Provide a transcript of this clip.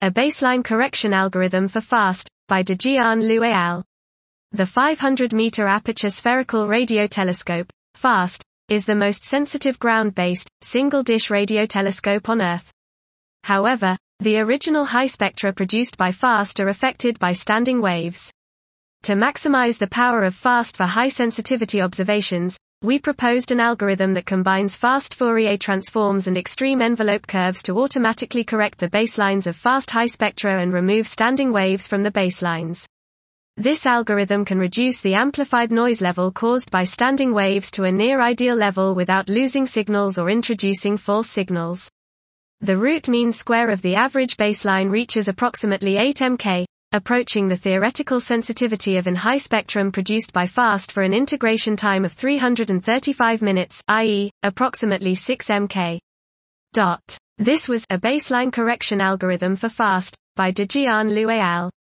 A baseline correction algorithm for FAST, by Dejian Liu et al. The 500-meter aperture spherical radio telescope, FAST, is the most sensitive ground-based, single-dish radio telescope on Earth. However, the original high spectra produced by FAST are affected by standing waves. To maximize the power of FAST for high-sensitivity observations, we proposed an algorithm that combines fast Fourier transforms and extreme envelope curves to automatically correct the baselines of fast high spectra and remove standing waves from the baselines. This algorithm can reduce the amplified noise level caused by standing waves to a near-ideal level without losing signals or introducing false signals. The root mean square of the average baseline reaches approximately 8 mK, approaching the theoretical sensitivity of an high spectrum produced by FAST for an integration time of 335 minutes, i.e., approximately 6 mK. This was a baseline correction algorithm for FAST, by Dejian Liu et al.